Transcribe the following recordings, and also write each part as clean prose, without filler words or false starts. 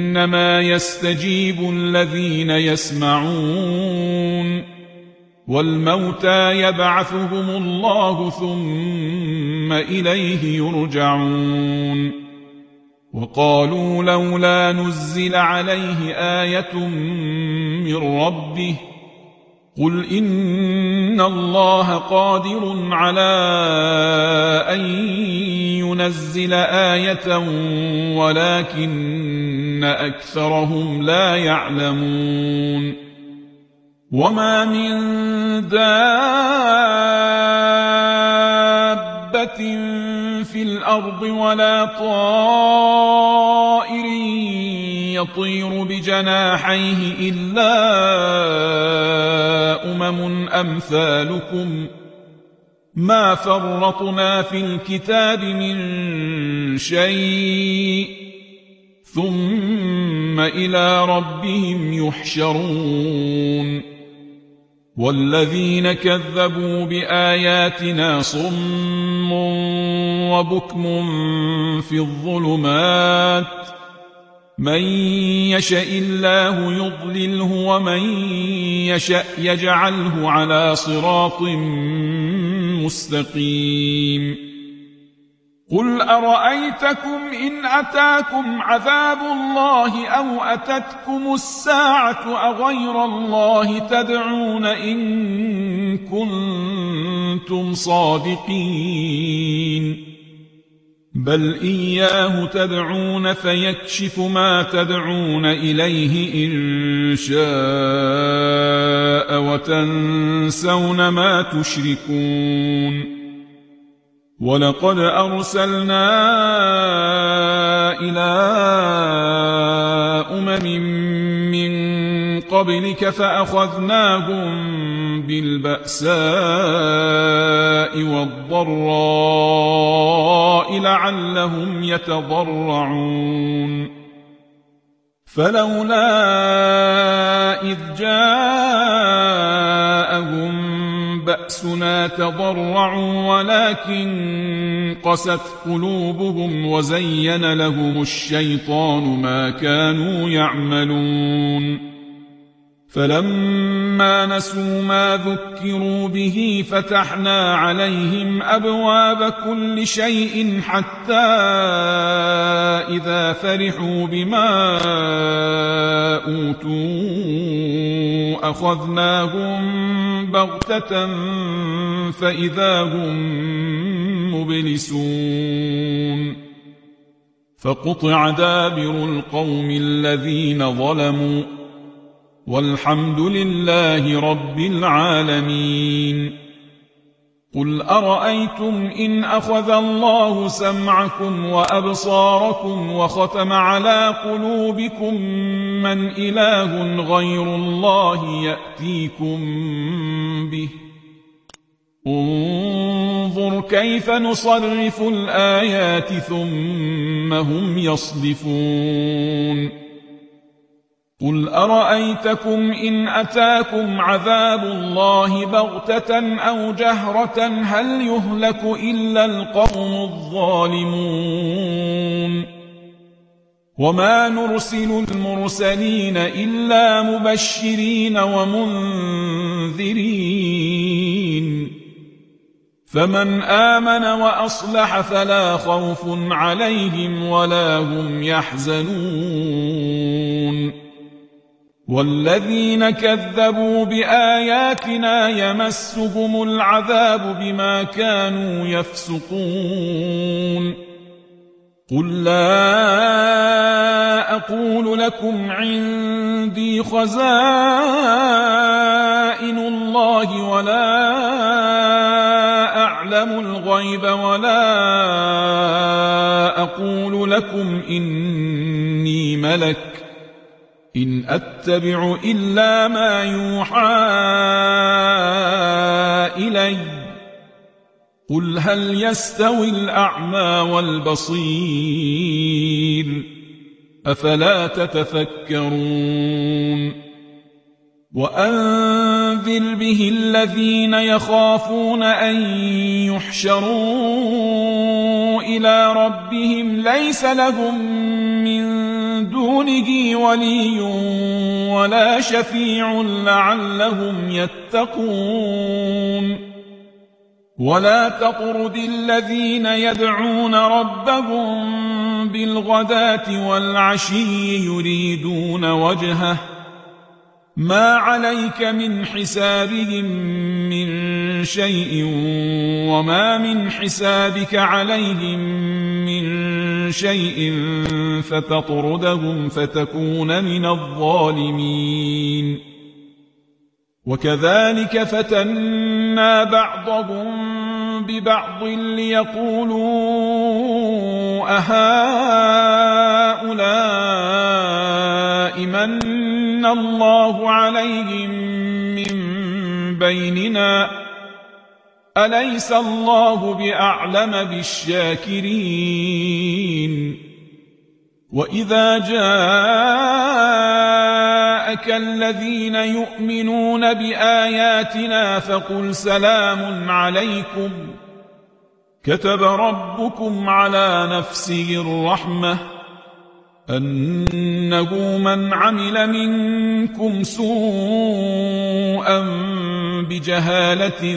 إنما يستجيب الذين يسمعون والموتى يبعثهم الله ثم إليه يرجعون وقالوا لولا نزل عليه آية من ربه قل إن الله قادر على أن ينزل آية ولكن أكثرهم لا يعلمون وما من دابة في الأرض ولا طائر يطير بجناحيه إلا أمثالكم ما فرطنا في الكتاب من شيء ثم إلى ربهم يحشرون والذين كذبوا بآياتنا صم وبكم في الظلمات من يشاء الله يضلله ومن يشاء يجعله على صراط مستقيم قل أرأيتكم إن أتاكم عذاب الله أو أتتكم الساعة أغير الله تدعون إن كنتم صادقين بل إياه تدعون فيكشف ما تدعون إليه إن شاء وتنسون ما تشركون ولقد أرسلنا إلى من قبلك فأخذناهم بالبأساء والضراء لعلهم يتضرعون فلولا إذ جاءهم بأسنا تضرعوا ولكن قست قلوبهم وزين لهم الشيطان ما كانوا يعملون فلما نسوا ما ذكروا به فتحنا عليهم أبواب كل شيء حتى إذا فرحوا بما أوتوا أخذناهم بغتة فإذا هم مبلسون فقطع دابر القوم الذين ظلموا والحمد لله رب العالمين قل أرأيتم إن أخذ الله سمعكم وأبصاركم وختم على قلوبكم من إله غير الله يأتيكم به انظر كيف نصرف الآيات ثم هم يصدفون قل أرأيتكم إن أتاكم عذاب الله بغتة أو جهرة هل يهلك إلا القوم الظالمون وما نرسل المرسلين إلا مبشرين ومنذرين فمن آمن وأصلح فلا خوف عليهم ولا هم يحزنون والذين كذبوا بآياتنا يمسهم العذاب بما كانوا يفسقون قل لا أقول لكم عندي خزائن الله ولا أعلم الغيب ولا أقول لكم إني ملك إن أتبع إلا ما يوحى إلي قل هل يستوي الأعمى والبصير أفلا تتفكرون وأنذر به الذين يخافون أن يحشروا إلى ربهم ليس لهم من دونه ولي ولا شفيع لعلهم يتقون ولا تطرد الذين يدعون ربهم بالغداة والعشي يريدون وجهه ما عليك من حسابهم من شيء وما من حسابك عليهم من شيء فتطردهم فتكون من الظالمين وكذلك فتنا بعضهم ببعض ليقولوا أهؤلاء من الله عليهم من بيننا أليس الله بأعلم بالشاكرين وإذا جاءك الذين يؤمنون بآياتنا فقل سلام عليكم كتب ربكم على نفسه الرحمة أنه من عمل منكم سوءا بجهالة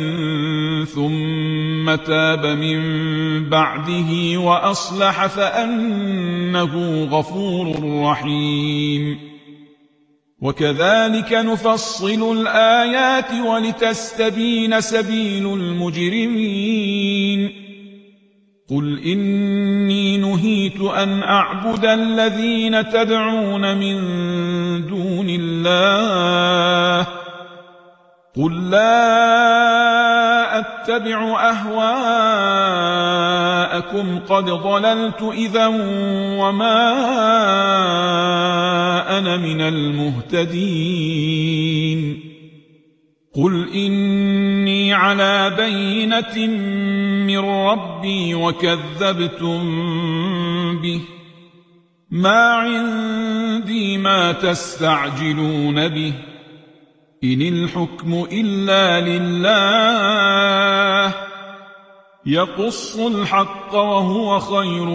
ثم تاب من بعده وأصلح فأنه غفور رحيم وكذلك نفصل الآيات ولتستبين سبيل المجرمين قل إني نهيت أن أعبد الذين تدعون من دون الله قل لا أتبع أهواءكم قد ضللت إذا وما أنا من المهتدين قل إني على بينة من ربي وكذبتم به ما عندي ما تستعجلون به إن الحكم إلا لله يقص الحق وهو خير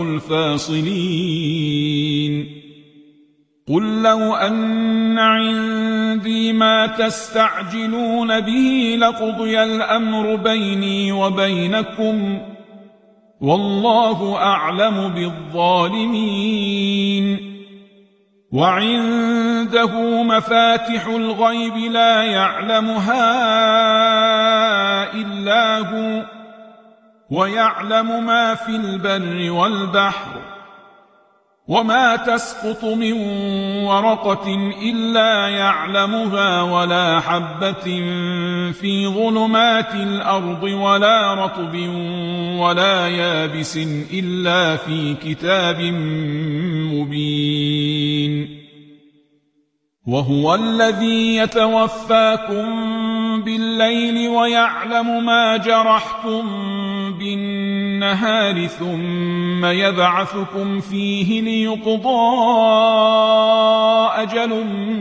الفاصلين قل لو أن عندي ما تستعجلون به لقضي الأمر بيني وبينكم والله أعلم بالظالمين وعنده مفاتح الغيب لا يعلمها إلا هو ويعلم ما في البر والبحر وما تسقط من ورقة إلا يعلمها ولا حبة في ظلمات الأرض ولا رطب ولا يابس إلا في كتاب مبين وهو الذي يتوفاكم بالليل ويعلم ما جرحتم بالنهار ثم يبعثكم فيه ليقضى أجل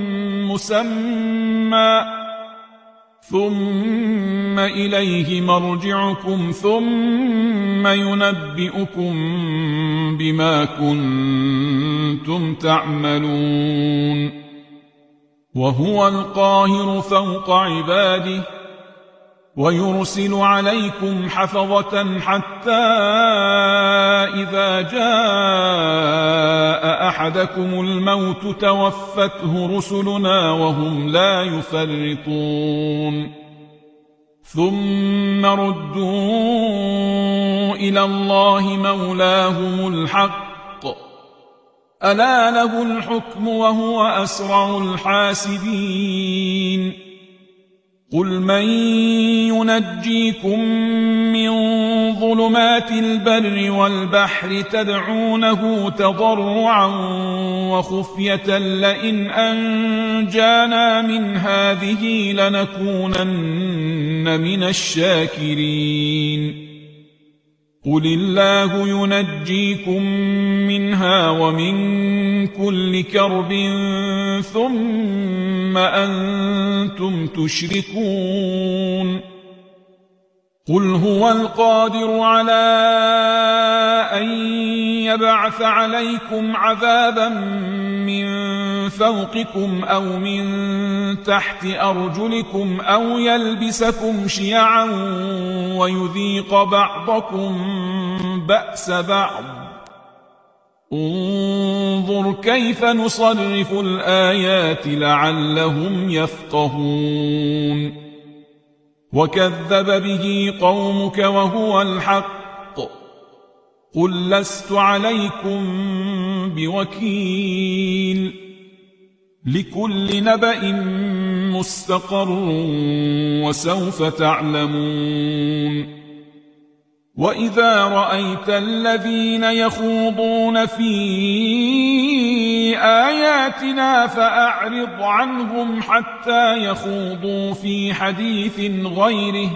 مسمى ثم إليه مرجعكم ثم ينبئكم بما كنتم تعملون وهو القاهر فوق عباده ويرسل عليكم حفظة حتى إذا جاء أحدكم الموت توفته رسلنا وهم لا يفرطون ثم ردوا إلى الله مولاهم الحق ألا له الحكم وهو أسرع الحاسبين قل من ينجيكم من ظلمات البر والبحر تدعونه تضرعا وخفية لئن أنجانا من هذه لنكونن من الشاكرين قل الله ينجيكم منها ومن كل كرب ثم أنتم تشركون قل هو القادر على أن يبعث عليكم عذابا من فوقكم أو من تحت أرجلكم أو يلبسكم شيعا ويذيق بعضكم بأس بعض انظر كيف نصرف الآيات لعلهم يفقهون وكذب به قومك وهو الحق قل لست عليكم بوكيل لكل نبأ مستقر وسوف تعلمون وإذا رأيت الذين يخوضون في آياتنا فأعرض عنهم حتى يخوضوا في حديث غيره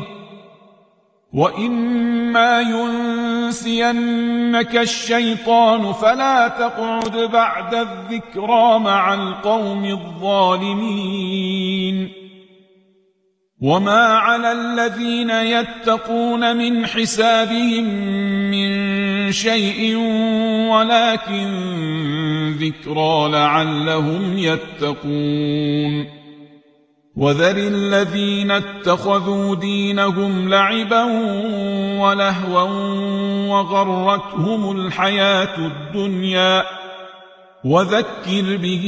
وإما ينسينك الشيطان فلا تقعد بعد الذكرى مع القوم الظالمين وما على الذين يتقون من حسابهم من شيء ولكن ذكرى لعلهم يتقون وذر الذين اتخذوا دينهم لعبا ولهوا وغرتهم الحياة الدنيا وذكر به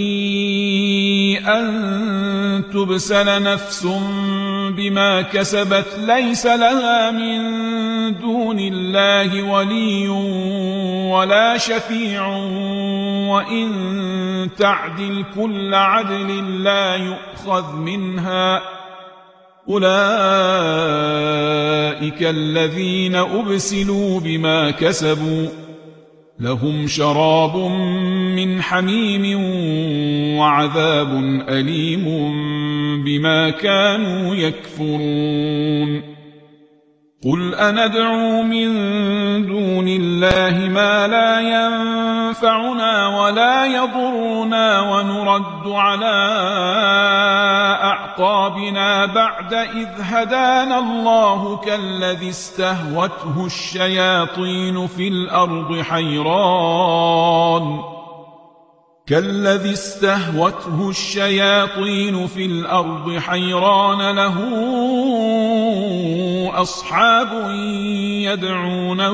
أن تبسل نفس بما كسبت ليس لها من دون الله ولي ولا شفيع وإن تعدل كل عدل لا يؤخذ منها أولئك الذين أبسلوا بما كسبوا لهم شراب من حميم وعذاب أليم بما كانوا يكفرون قل أندعو من دون الله ما لا ينفعنا ولا يضرنا ونرد على أعقابنا بعد إذ هدانا الله كالذي استهوته الشياطين في الأرض حيران له أصحاب يدعونه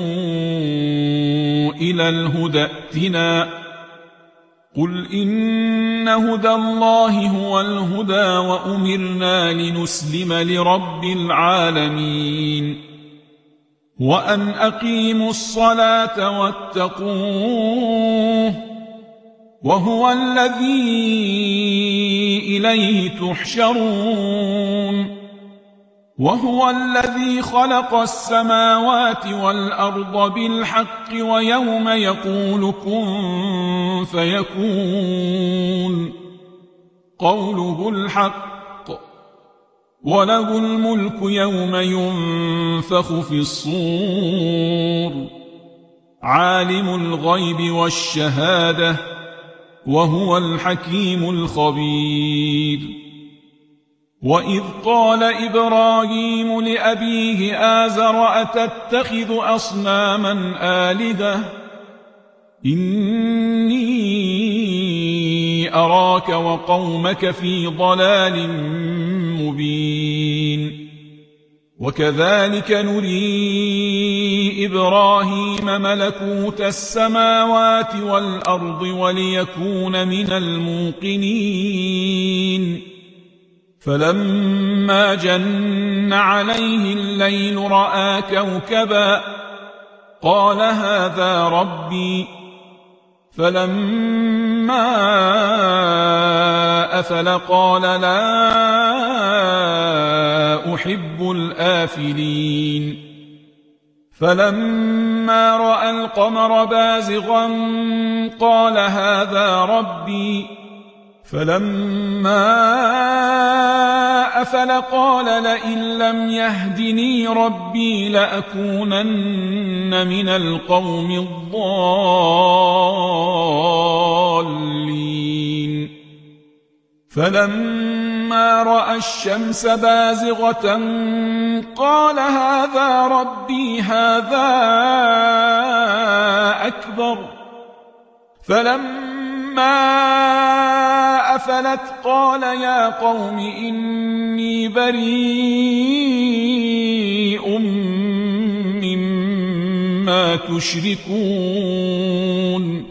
إلى الهدى ائتنا قل إن هدى الله هو الهدى وأمرنا لنسلم لرب العالمين وأن أقيموا الصلاة واتقوه وهو الذي إليه تحشرون وهو الذي خلق السماوات والأرض بالحق ويوم يقول كن فيكون قوله الحق وله الملك يوم ينفخ في الصور عالم الغيب والشهادة وهو الحكيم الخبير وإذ قال إبراهيم لأبيه آزر أتتخذ أصناما آلهة إني أراك وقومك في ضلال مبين وكذلك نري إبراهيم ملكوت السماوات والأرض وليكون من الموقنين فلما جن عليه الليل رأى كوكبا قال هذا ربي فلما أفل قال لا أحب الآفلين فلما رأى القمر بازغا قال هذا ربي فلما أفل قال لئن لم يهدني ربي لأكونن من القوم الضالين فلما فلما رأى الشمس بازغة قال هذا ربي هذا أكبر. فلما أفلت قال يا قوم إني بريء مما تشركون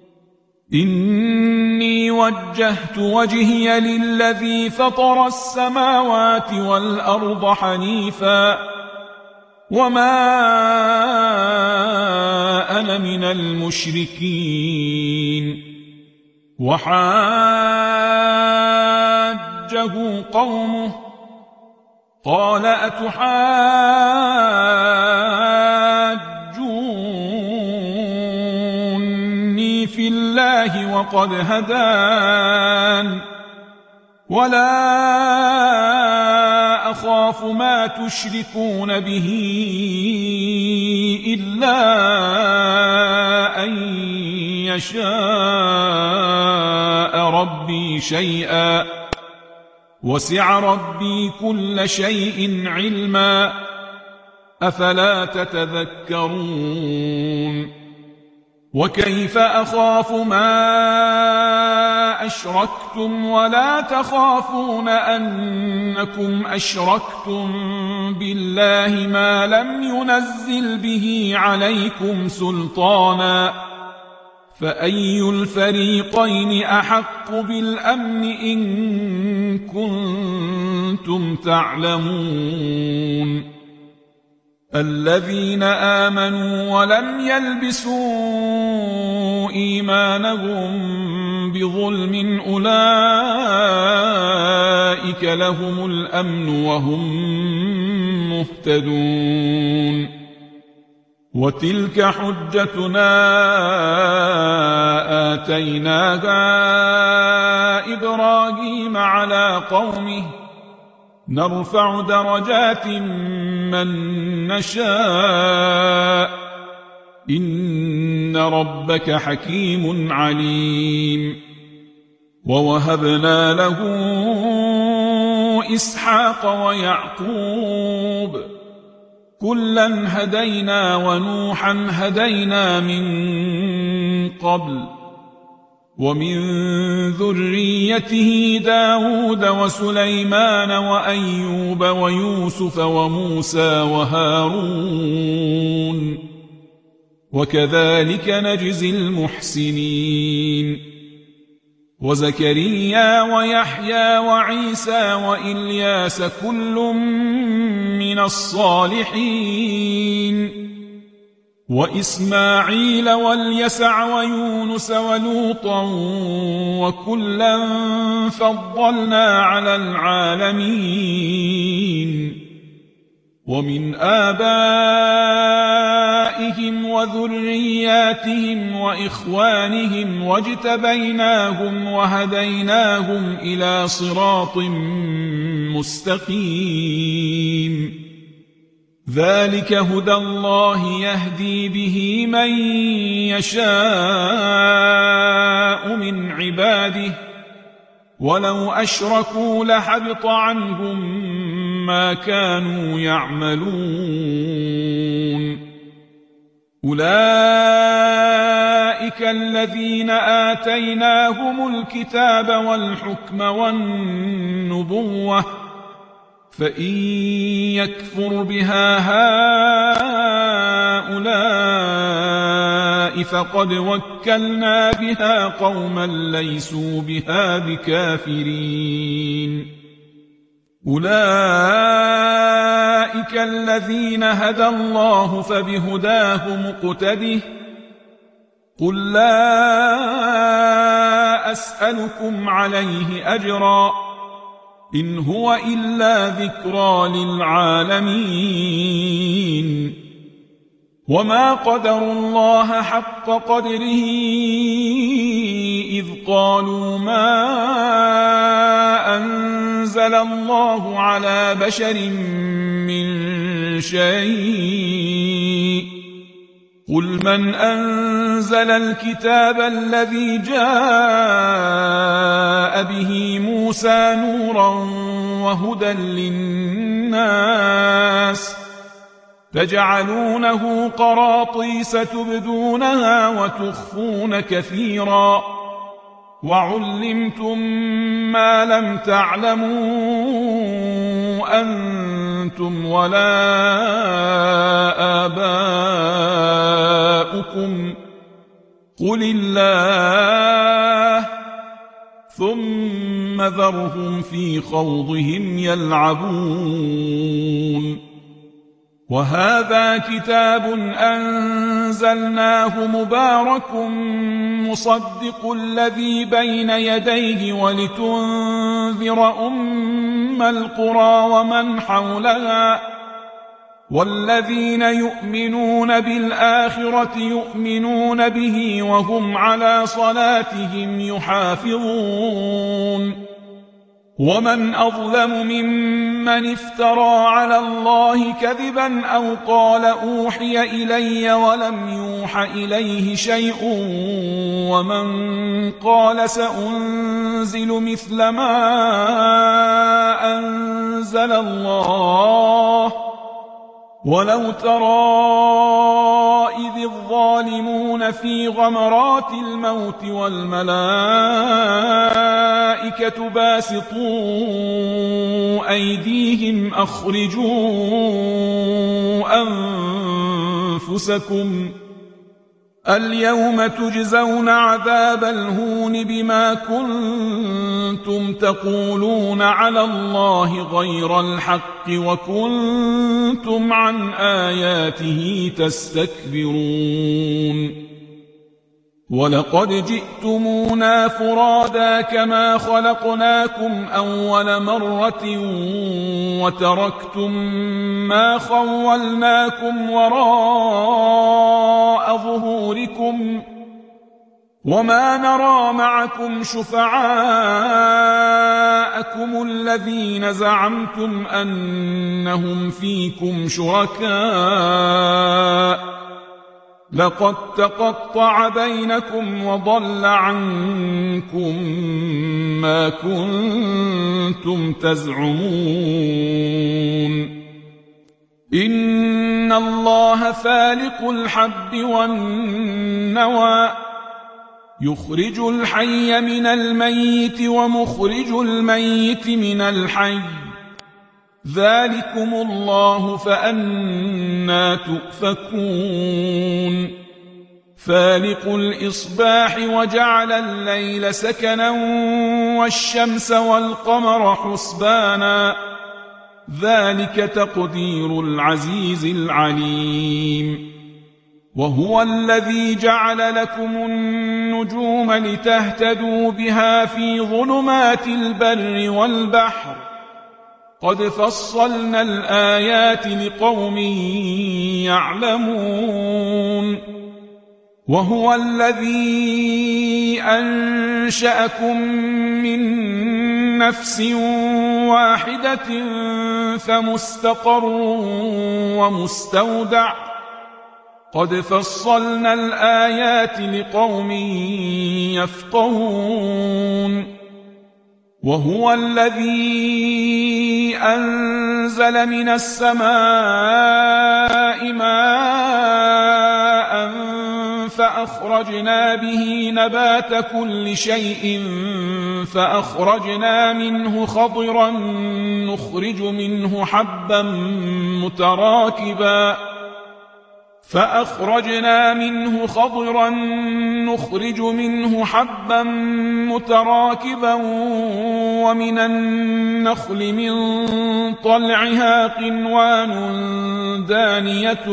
إني وجهت وجهي للذي فطر السماوات والأرض حنيفا وما أنا من المشركين. وحاجه قومه قال أتحاجوني في الله وقد هدان ولا أخاف ما تشركون به إلا أن يشاء ربي شيئا وسع ربي كل شيء علما أفلا تتذكرون. وكيف أخاف ما أشركتم ولا تخافون أنكم أشركتم بالله ما لم ينزل به عليكم سلطانا فأي الفريقين أحق بالأمن إن كنتم تعلمون. الذين آمنوا ولم يلبسوا إيمانهم بظلم أولئك لهم الأمن وهم مهتدون. وتلك حجتنا آتيناها إبراهيم على قومه نرفع درجات من نشاء إن ربك حكيم عليم. ووهبنا له إسحاق ويعقوب كلا هدينا ونوحا هدينا من قبل ومن ذريته داود وسليمان وأيوب ويوسف وموسى وهارون وكذلك نجزي المحسنين. وزكريا ويحيى وعيسى وإلياس كل من الصالحين وإسماعيل واليسع ويونس ولوطا وكلا فضلنا على العالمين. ومن آبائهم وذرياتهم وإخوانهم واجتبيناهم وهديناهم إلى صراط مستقيم. ذلك هدى الله يهدي به من يشاء من عباده ولو أشركوا لحبط عنهم ما كانوا يعملون. أولئك الذين آتيناهم الكتاب والحكم والنبوة فإن يكفر بها هؤلاء فقد وكلنا بها قوما ليسوا بها بكافرين. أولئك الذين هدى الله فبهداه مقتده قل لا أسألكم عليه أجرا إن هو إلا ذكرى للعالمين. وما قدروا الله حق قدره إذ قالوا ما أنزل الله على بشر من شيء قل من أنزل الكتاب الذي جاء به موسى موسى نورا وهدى للناس تجعلونه قراطيس تبدونها وتخفون كثيرا وعلمتم ما لم تعلموا أنتم ولا آباؤكم قل الله ثم ذرهم في خوضهم يلعبون وهذا كتاب أنزلناه مبارك مصدق الذي بين يديه ولتنذر أم القرى ومن حولها والذين يؤمنون بالآخرة يؤمنون به وهم على صلاتهم يحافظون ومن أظلم ممن افترى على الله كذبا أو قال أوحي إلي ولم يوح إليه شيء ومن قال سأنزل مثل ما أنزل الله ولو ترى إذ الظالمون في غمرات الموت والملائكة باسطوا أيديهم أخرجوا أنفسكم اليوم تجزون عذاب الهون بما كنتم تقولون على الله غير الحق وكنتم عن آياته تستكبرون ولقد جئتمونا فرادا كما خلقناكم أول مرة وتركتم ما خولناكم وراء ظهوركم وما نرى معكم شفعاءكم الذين زعمتم أنهم فيكم شركاء لقد تقطع بينكم وضل عنكم ما كنتم تزعمون إن الله فالق الحب والنوى يخرج الحي من الميت ومخرج الميت من الحي ذلكم الله فأنى تؤفكون فالق الإصباح وجعل الليل سكنا والشمس والقمر حسبانا ذلك تقدير العزيز العليم وهو الذي جعل لكم النجوم لتهتدوا بها في ظلمات البر والبحر قد فصلنا الآيات لقوم يعلمون وهو الذي أنشأكم من نفس واحدة فمستقر ومستودع قد فصلنا الآيات لقوم يفقهون وهو الذي أنزل من السماء ماء فأخرجنا به نبات كل شيء فأخرجنا منه خضرا نخرج منه حبا متراكبا ومن النخل من طلعها قنوان دانية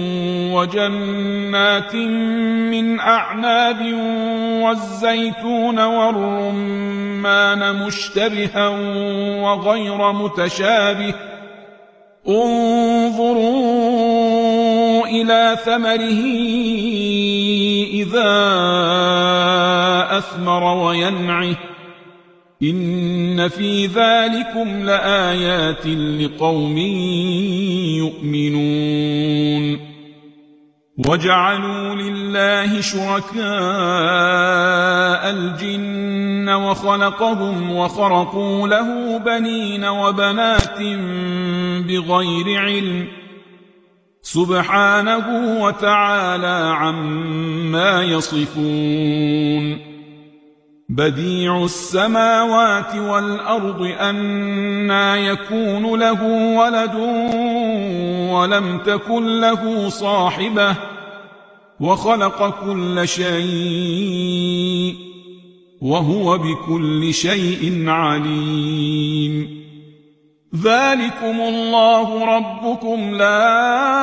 وجنات من أعناب والزيتون والرمان مشتبها وغير متشابه انظروا إلى ثمره إذا أثمر وينعه إن في ذلكم لآيات لقوم يؤمنون وجعلوا لله شركاء الجن وخلقهم وخرقوا له بنين وبنات بغير علم سبحانه وتعالى عما يصفون بديع السماوات والأرض أنى يكون له ولد ولم تكن له صاحبة وخلق كل شيء وهو بكل شيء عليم ذلكم الله ربكم لا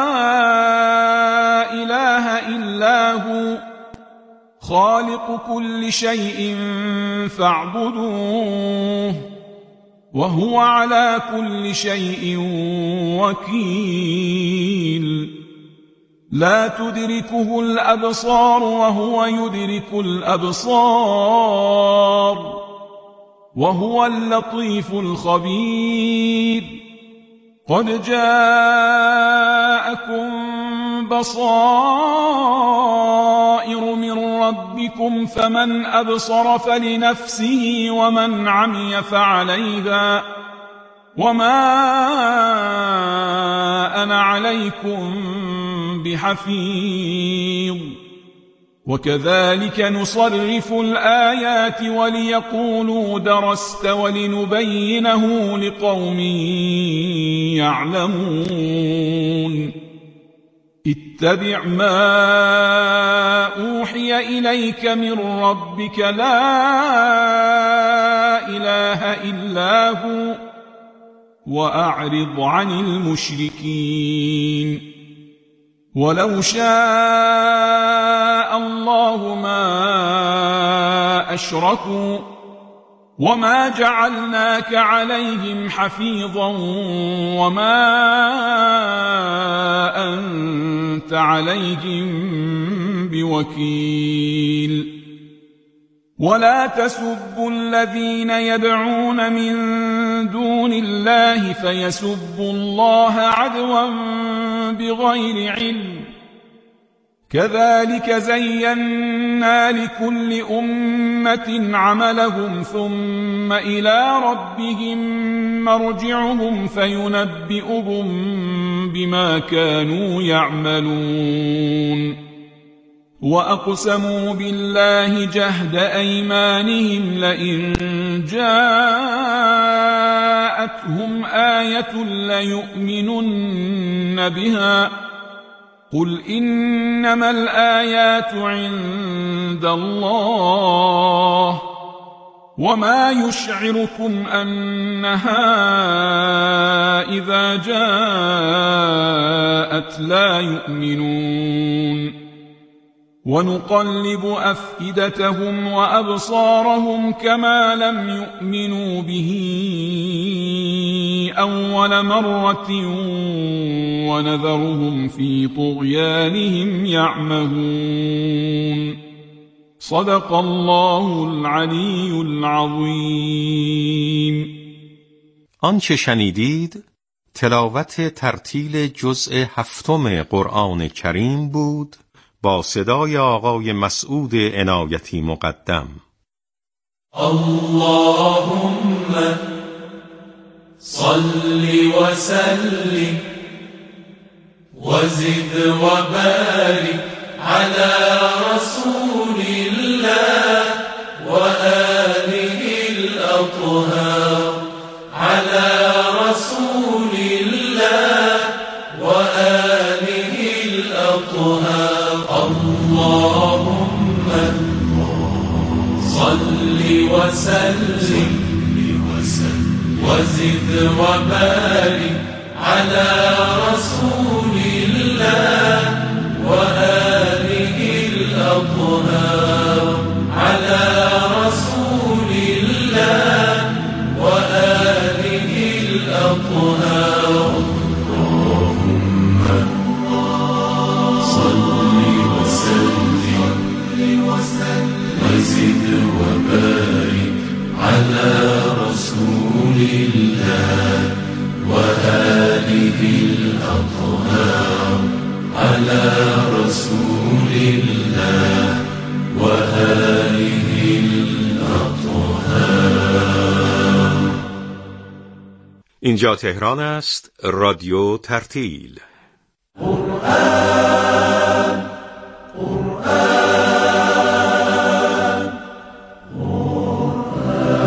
إله إلا هو خالق كل شيء فاعبدوه وهو على كل شيء وكيل لا تدركه الأبصار وهو يدرك الأبصار وهو اللطيف الخبير قد جاءكم بصائر من ربكم فمن أبصر فلنفسه ومن عمي فعليها وما أنا عليكم بحفيظ وكذلك نصرف الآيات وليقولوا درست ولنبينه لقوم يعلمون اتبع ما أوحي إليك من ربك لا إله إلا هو وأعرض عن المشركين ولو شاء الله ما أشركوا وما جعلناك عليهم حفيظا وما أنت عليهم بوكيل ولا تسبوا الذين يدعون من دون الله فيسبوا الله عدوا بغير علم كذلك زينا لكل أمة عملهم ثم إلى ربهم مرجعهم فينبئهم بما كانوا يعملون وأقسموا بالله جهد أيمانهم لئن جاءتهم آية ليؤمنن بها قل إنما الآيات عند الله وما يشعركم أنها إذا جاءت لا يؤمنون ونقلب أفئدتهم وأبصارهم كما لم يؤمنوا به أول مرة ونذرهم في طغيانهم يعمهون صدق الله العلی العظیم. آنچه شنیدید تلاوت ترتیل جزء 7 قرآن کریم بود با صدای آقای مسعود عنایتی مقدم. اللهم صل وسلم وزد وبارك على رسول الله وآله الأطهار على رسول الله وآله الأطهار. اللهم صل وسلم وزد وبارك على رسول الله وآله الأطهار على رسول الله وآله الأطهار. اللهم صل وسلم وزد وبارك على رسول الله وآله الأطهار على رسول اینجا تهران است. رادیو ترتیل.